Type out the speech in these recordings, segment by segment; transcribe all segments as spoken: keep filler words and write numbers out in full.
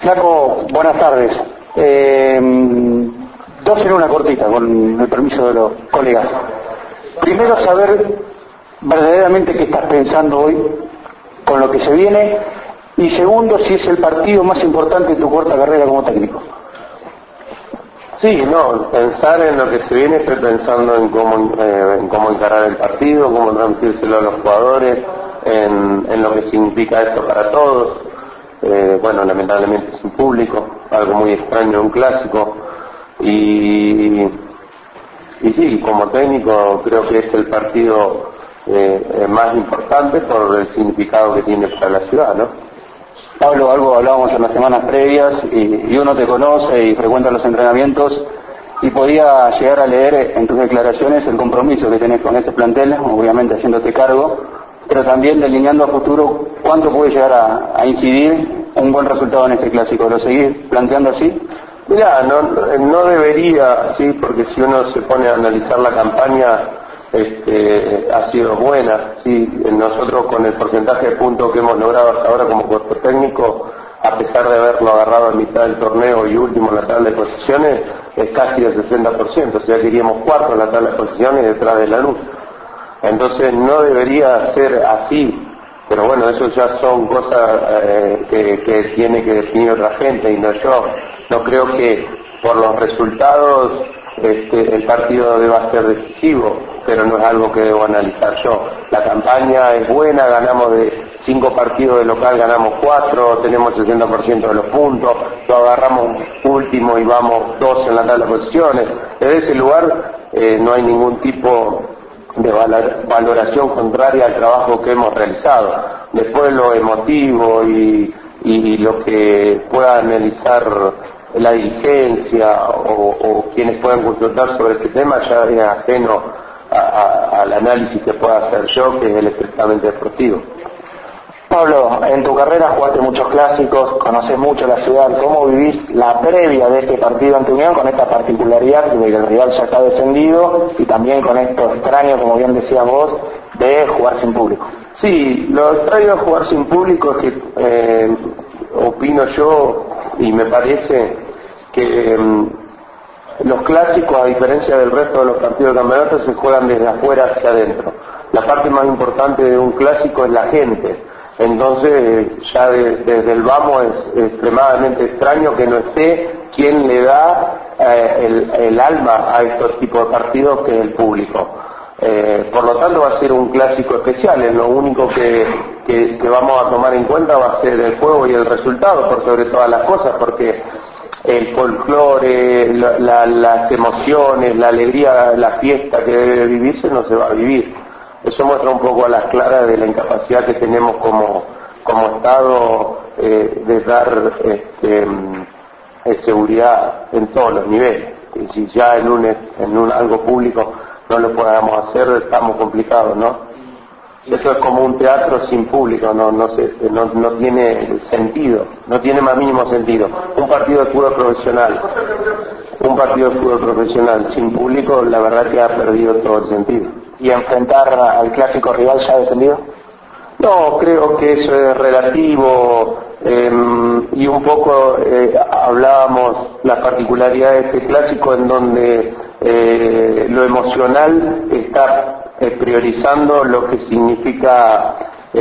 Flaco, buenas tardes. Eh, dos en una cortita, con el permiso de los colegas. Primero, saber verdaderamente qué estás pensando hoy con lo que se viene, y segundo, si es el partido más importante de tu corta carrera como técnico. Sí, no, pensar en lo que se viene, estoy pensando en cómo, eh, en cómo encarar el partido, cómo transmitírselo a los jugadores, en, en lo que significa esto para todos. Eh, bueno, lamentablemente sin público, algo muy extraño en un clásico. Y, y sí, como técnico creo que es el partido eh, más importante por el significado que tiene para la ciudad, ¿no? Pablo, algo hablábamos en las semanas previas, y, y uno te conoce y frecuenta los entrenamientos, y podía llegar a leer en tus declaraciones el compromiso que tenés con este plantel, obviamente haciéndote cargo, pero también delineando a futuro cuánto puede llegar a, a incidir un buen resultado en este clásico. ¿Lo seguís planteando así? Mirá, no, no debería, sí, porque si uno se pone a analizar la campaña, Este, ha sido buena, sí. Nosotros con el porcentaje de puntos que hemos logrado hasta ahora como cuerpo técnico, a pesar de haberlo agarrado a mitad del torneo y último en la tabla de posiciones, es casi del sesenta por ciento, o sea que iríamos cuarto en la tabla de posiciones detrás de Lanús. Entonces no debería ser así, pero bueno, eso ya son cosas eh, que, que tiene que definir otra gente y no yo. No creo que por los resultados este, el partido deba ser decisivo, pero no es algo que debo analizar yo. La campaña es buena, ganamos de cinco partidos de local, ganamos cuatro, tenemos el sesenta por ciento de los puntos, lo agarramos último y vamos dos en la tabla de posiciones. Desde ese lugar eh, no hay ningún tipo de valoración contraria al trabajo que hemos realizado. Después lo emotivo y, y lo que pueda analizar la dirigencia o, o quienes puedan consultar sobre este tema ya es ajeno A, a, al análisis que pueda hacer yo, que es el estrictamente deportivo. Pablo, en tu carrera jugaste muchos clásicos, conoces mucho la ciudad. ¿Cómo vivís la previa de este partido ante Unión, con esta particularidad de que el rival ya está descendido, y también con esto extraño, como bien decías vos, de jugar sin público? Sí, lo extraño de jugar sin público es que eh, opino yo, y me parece que eh, los clásicos, a diferencia del resto de los partidos de campeonato, se juegan desde afuera hacia adentro. La parte más importante de un clásico es la gente. Entonces, ya de, desde el vamos es extremadamente extraño que no esté quien le da eh, el, el alma a estos tipos de partidos, que es el público. Eh, por lo tanto, va a ser un clásico especial. Es lo único que, que, que vamos a tomar en cuenta va a ser el juego y el resultado, por sobre todas las cosas, porque el folclore, la, la, las emociones, la alegría, la fiesta que debe vivirse no se va a vivir. Eso muestra un poco a las claras de la incapacidad que tenemos como, como Estado eh, de dar este, eh, seguridad en todos los niveles. Y si ya en, un, en un algo público no lo podamos hacer, estamos complicados, ¿no? Eso es como un teatro sin público, no, no, se, no, no tiene sentido, no tiene más mínimo sentido. Un partido de fútbol profesional, un partido de fútbol profesional sin público, la verdad que ha perdido todo el sentido. ¿Y enfrentar al clásico rival ya descendido? No, creo que eso es relativo, eh, y un poco eh, hablábamos las particularidades de este clásico, en donde eh, lo emocional está Eh, priorizando lo que significa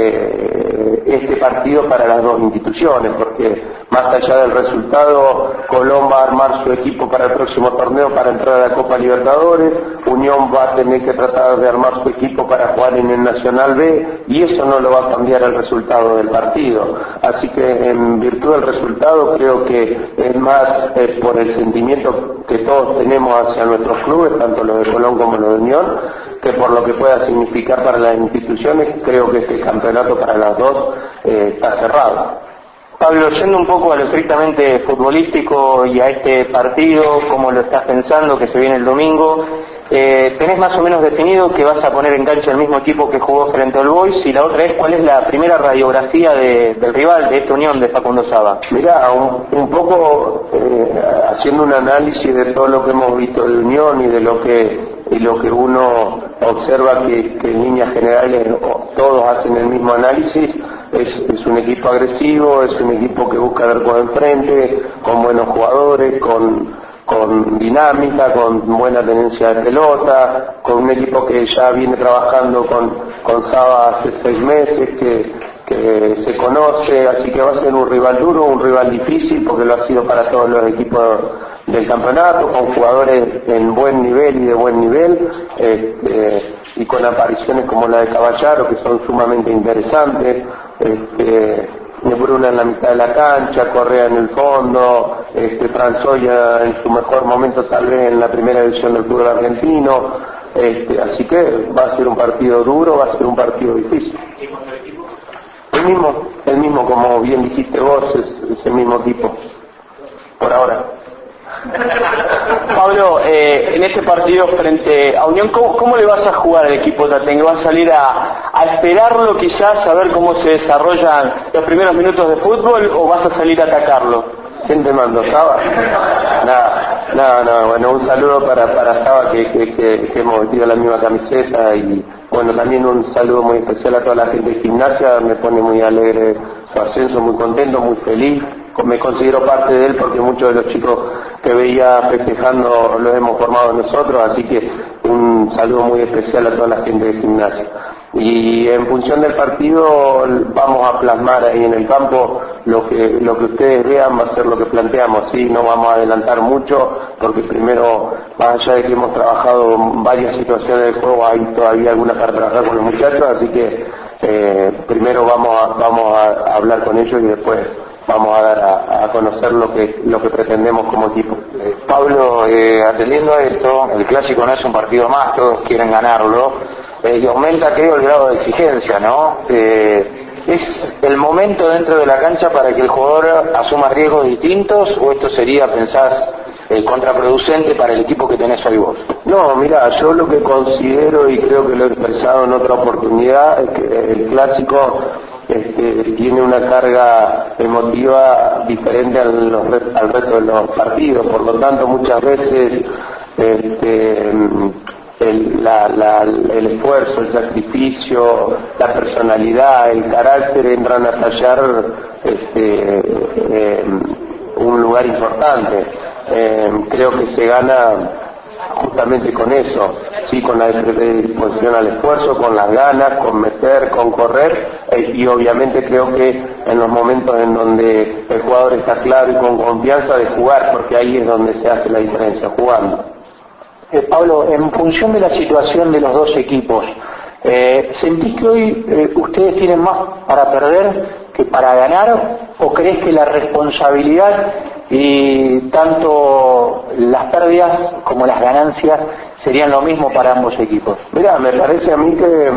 eh, este partido para las dos instituciones, porque más allá del resultado, Colón va a armar su equipo para el próximo torneo para entrar a la Copa Libertadores, Unión va a tener que tratar de armar su equipo para jugar en el Nacional B, y eso no lo va a cambiar el resultado del partido. Así que en virtud del resultado, creo que es más eh, por el sentimiento que todos tenemos hacia nuestros clubes, tanto los de Colón como los de Unión, que por lo que pueda significar para las instituciones. Creo que este campeonato para las dos eh, está cerrado. Pablo, yendo un poco a lo estrictamente futbolístico y a este partido, ¿cómo lo estás pensando que se viene el domingo? Eh, ¿Tenés más o menos definido que vas a poner en cancha el mismo equipo que jugó frente al Boys? Y la otra es, ¿cuál es la primera radiografía de, del rival, de esta Unión de Facundo Saba? Mirá, un, un poco eh, haciendo un análisis de todo lo que hemos visto de Unión y de lo que y lo que uno observa que, que en líneas generales todos hacen el mismo análisis, es, es un equipo agresivo, es un equipo que busca dar por enfrente, con buenos jugadores, con, con dinámica, con buena tenencia de pelota, con un equipo que ya viene trabajando con, con Saba hace seis meses, que, que se conoce, así que va a ser un rival duro, un rival difícil, porque lo ha sido para todos los equipos del campeonato, con jugadores en buen nivel y de buen nivel, este, y con apariciones como la de Caballaro, que son sumamente interesantes, este, Bruna en la mitad de la cancha, Correa en el fondo, este, Franzoya en su mejor momento tal vez en la primera división del fútbol argentino, este, así que va a ser un partido duro, va a ser un partido difícil. El mismo, el mismo, como bien dijiste vos, es, es el mismo tipo, por ahora. Pablo, eh, en este partido frente a Unión, ¿cómo, cómo le vas a jugar al equipo Tatengue? ¿Vas a salir a, a esperarlo quizás, a ver cómo se desarrollan los primeros minutos de fútbol, o vas a salir a atacarlo? ¿Quién te mandó? ¿Saba? Nada, nada, nada, bueno, un saludo para, para Saba, que, que, que, que hemos vestido la misma camiseta, y bueno, también un saludo muy especial a toda la gente de Gimnasia, me pone muy alegre su ascenso, muy contento, muy feliz. Me considero parte de él porque muchos de los chicos que veía festejando los hemos formado nosotros, así que un saludo muy especial a toda la gente de Gimnasia. Y en función del partido vamos a plasmar ahí en el campo lo que lo que ustedes vean, va a ser lo que planteamos, ¿sí? No vamos a adelantar mucho porque primero, más allá de que hemos trabajado varias situaciones del juego, hay todavía algunas para trabajar con los muchachos, así que eh, primero vamos a, vamos a hablar con ellos y después vamos a dar a, a conocer lo que lo que pretendemos como equipo. Eh, Pablo, eh, atendiendo a esto, el clásico no es un partido más, todos quieren ganarlo, eh, y aumenta, creo, el grado de exigencia, ¿no? Eh, ¿Es el momento dentro de la cancha para que el jugador asuma riesgos distintos, o esto sería, pensás, eh, contraproducente para el equipo que tenés hoy vos? No, mira, yo lo que considero, y creo que lo he expresado en otra oportunidad, es que el clásico Este, tiene una carga emotiva diferente al, los, al resto de los partidos, por lo tanto muchas veces este, el, la, la, el esfuerzo, el sacrificio, la personalidad, el carácter entran a tallar este, eh, un lugar importante. Eh, creo que se gana justamente con eso, sí, con la disposición al esfuerzo, con las ganas, con meter, con correr, eh, y obviamente creo que en los momentos en donde el jugador está claro y con confianza de jugar, porque ahí es donde se hace la diferencia, jugando. Eh, Pablo, en función de la situación de los dos equipos, eh, ¿sentís que hoy eh, ustedes tienen más para perder que para ganar, o crees que la responsabilidad y tanto las pérdidas como las ganancias serían lo mismo para ambos equipos? Mira, me parece a mí que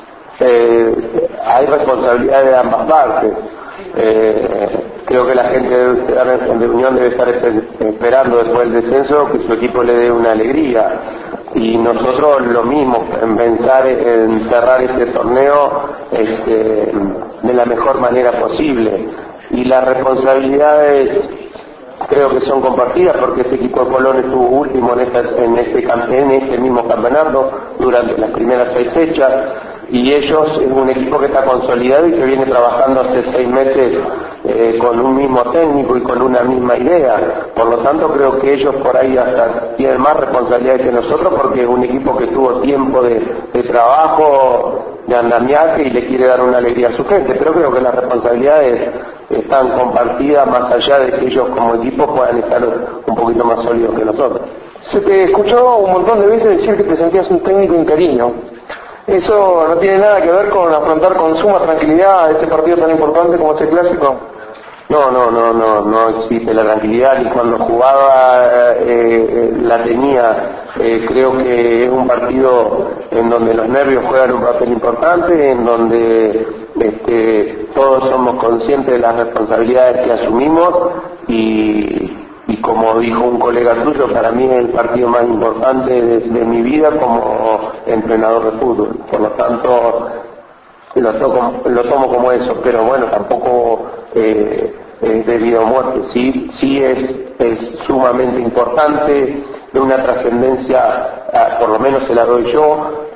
eh, hay responsabilidad de ambas partes. Eh, creo que la gente de, de Unión debe estar esperando después del descenso que su equipo le dé una alegría, y nosotros lo mismo, en pensar en cerrar este torneo este, de la mejor manera posible, y las responsabilidades creo que son compartidas, porque este equipo de Colón estuvo último en, esta, en, este, en este mismo campeonato durante las primeras seis fechas, y ellos es un equipo que está consolidado y que viene trabajando hace seis meses eh, con un mismo técnico y con una misma idea. Por lo tanto, creo que ellos por ahí hasta tienen más responsabilidades que nosotros, porque es un equipo que tuvo tiempo de, de trabajo, de andamiaje, y le quiere dar una alegría a su gente. Pero creo que las responsabilidades están compartidas, más allá de que ellos como equipo puedan estar un poquito más sólidos que nosotros. Se te escuchó un montón de veces decir que te sentías un técnico interino. ¿Eso no tiene nada que ver con afrontar con suma tranquilidad este partido tan importante como es el clásico? No, no, no, no, no existe la tranquilidad, y cuando jugaba eh, la tenía. Eh, creo que es un partido en donde los nervios juegan un papel importante, en donde este, todos somos conscientes de las responsabilidades que asumimos, y, y como dijo un colega tuyo, para mí es el partido más importante de, de mi vida como entrenador de fútbol. Por lo tanto, lo, toco, lo tomo como eso, pero bueno, tampoco eh, es de vida o muerte. Sí, sí es, es sumamente importante, de una trascendencia, por lo menos se la doy yo,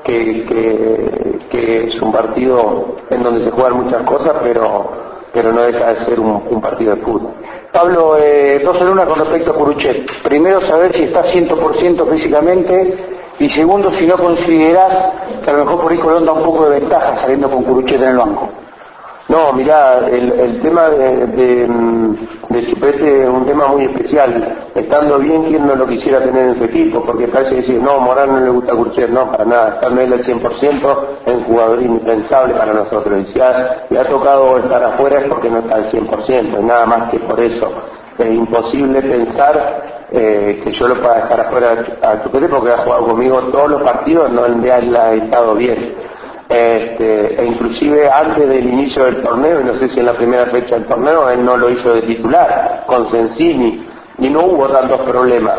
que, que, que es un partido en donde se juegan muchas cosas, pero, pero no deja de ser un, un partido de fútbol. Pablo, eh, dos en una con respecto a Curuchet. Primero, saber si está cien por ciento físicamente, y segundo, si no considerás que a lo mejor por ahí Colón da un poco de ventaja saliendo con Curuchet en el banco. No, mirá, el, el tema de, de, de Chupete es un tema muy especial. Estando bien, ¿quién no lo quisiera tener en su equipo? Porque parece decir, no, Morán no le gusta Curuchet, no, para nada. Estando él al cien por ciento es un jugador indispensable para nosotros. Y si ha, le ha tocado estar afuera es porque no está al cien por ciento, y nada más que por eso. Es imposible pensar eh, que yo lo pueda dejar afuera a Chupete porque ha jugado conmigo todos los partidos, no el de él ha estado bien. Este, e inclusive antes del inicio del torneo, y no sé si en la primera fecha del torneo, él no lo hizo de titular, con Sensini, y no hubo tantos problemas.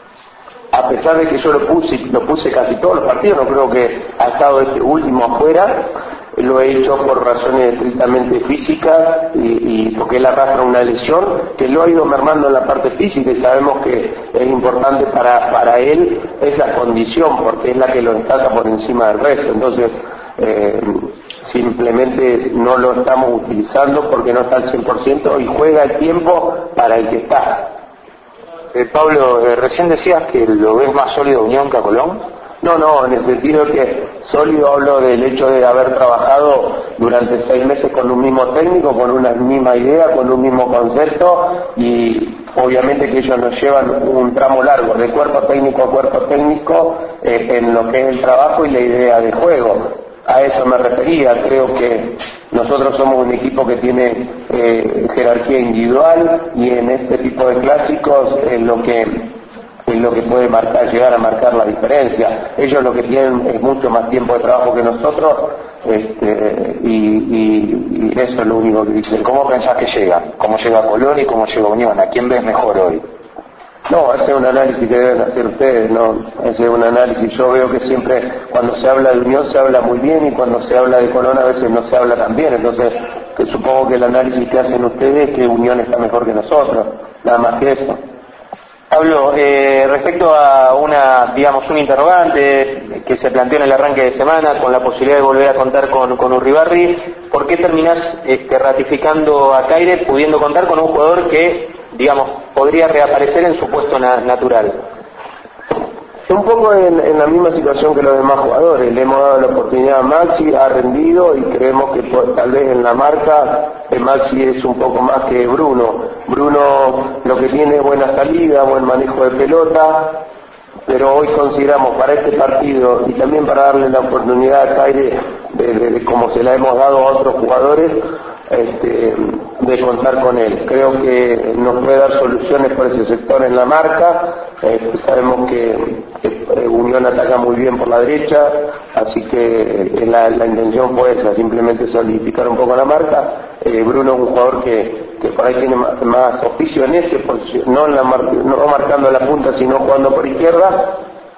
A pesar de que yo lo puse, lo puse casi todos los partidos, no creo que ha estado este último afuera, lo he hecho por razones estrictamente físicas, y, y porque él arrastra una lesión que lo ha ido mermando en la parte física, y sabemos que es importante para, para él esa condición, porque es la que lo destaca por encima del resto. Entonces, Eh, simplemente no lo estamos utilizando porque no está al cien por ciento y juega el tiempo para el que está. Eh, Pablo, eh, recién decías que lo ves más sólido Unión que a Colón. No, no, en el sentido que sólido hablo del hecho de haber trabajado durante seis meses con un mismo técnico, con una misma idea, con un mismo concepto, y obviamente que ellos nos llevan un tramo largo, de cuerpo técnico a cuerpo técnico, eh, en lo que es el trabajo y la idea de juego. A eso me refería. Creo que nosotros somos un equipo que tiene eh, jerarquía individual, y en este tipo de clásicos es lo que es lo que puede marcar, llegar a marcar la diferencia. Ellos lo que tienen es mucho más tiempo de trabajo que nosotros, este, y, y, y eso es lo único que dicen. ¿Cómo pensás que llegan? ¿Cómo llega Colón y cómo llega Unión? ¿A quién ves mejor hoy? No, ese es un análisis que deben hacer ustedes, no, ese es un análisis. Yo veo que siempre cuando se habla de Unión se habla muy bien, y cuando se habla de Colón a veces no se habla tan bien. Entonces, que supongo que el análisis que hacen ustedes es que Unión está mejor que nosotros, nada más que eso. Pablo, eh, respecto a una, digamos, un interrogante que se planteó en el arranque de semana con la posibilidad de volver a contar con, con Urribarri, ¿por qué terminás este, ratificando a Caire pudiendo contar con un jugador que, digamos, podría reaparecer en su puesto na natural? Un poco en, en la misma situación que los demás jugadores. Le hemos dado la oportunidad a Maxi, ha rendido, y creemos que por, tal vez en la marca eh, Maxi es un poco más que Bruno. Bruno lo que tiene es buena salida, buen manejo de pelota, pero hoy consideramos para este partido, y también para darle la oportunidad a Caire de, de, de como se la hemos dado a otros jugadores, este, de contar con él. Creo que nos puede dar soluciones por ese sector en la marca. Eh, sabemos que, que Unión ataca muy bien por la derecha, así que eh, la, la intención fue esa, simplemente solidificar un poco la marca. Eh, Bruno es un jugador que, que por ahí tiene más, más oficio en ese posición, no, en la mar, no marcando la punta, sino jugando por izquierda,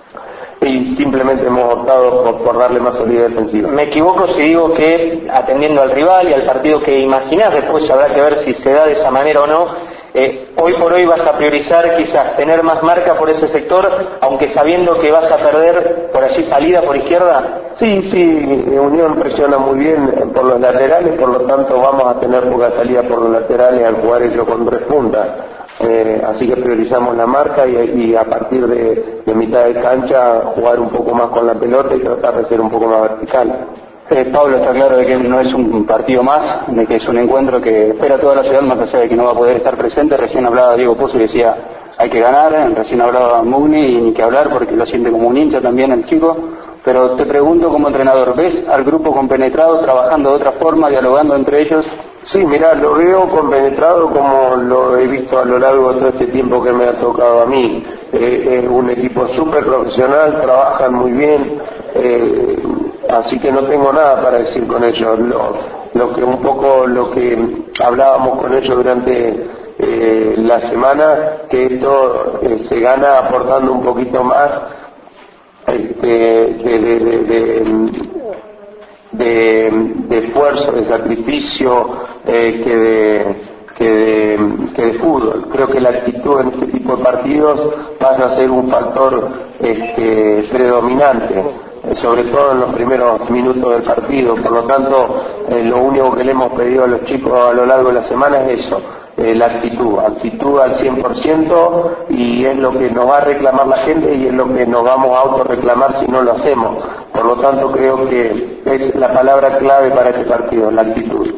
y simplemente hemos optado por, por darle más solidez defensiva. Me equivoco si digo que, atendiendo al rival y al partido que imaginás, después habrá que ver si se da de esa manera o no, eh, hoy por hoy vas a priorizar quizás tener más marca por ese sector, aunque sabiendo que vas a perder por allí salida por izquierda. Sí, sí, Unión presiona muy bien por los laterales, por lo tanto vamos a tener poca salida por los laterales al jugar ellos con tres puntas. Eh, así que priorizamos la marca, y, y a partir de, de mitad de cancha jugar un poco más con la pelota y tratar de ser un poco más vertical. Eh, Pablo, está claro de que no es un partido más, de que es un encuentro que espera toda la ciudad, más allá de que no va a poder estar presente. Recién hablaba Diego Pozo y decía hay que ganar, recién hablaba Mugni, y ni que hablar porque lo siente como un hincha también el chico. Pero te pregunto como entrenador, ¿ves al grupo compenetrado, trabajando de otra forma, dialogando entre ellos? Sí, mirá, lo veo compenetrado como lo he visto a lo largo de todo este tiempo que me ha tocado a mí. Eh, es un equipo súper profesional, trabajan muy bien, eh, así que no tengo nada para decir con ellos. Lo, lo que un poco lo que hablábamos con ellos durante eh, la semana, que esto eh, se gana aportando un poquito más este, de, de, de, de De, de esfuerzo, de sacrificio, eh, que, de, que, de, que de fútbol. Creo que la actitud en este tipo de partidos pasa a ser un factor este, predominante. sobre todo en los primeros minutos del partido. Por lo tanto, eh, lo único que le hemos pedido a los chicos a lo largo de la semana es eso, eh, la actitud, actitud al cien por ciento, y es lo que nos va a reclamar la gente y es lo que nos vamos a autorreclamar si no lo hacemos. Por lo tanto, creo que es la palabra clave para este partido, la actitud.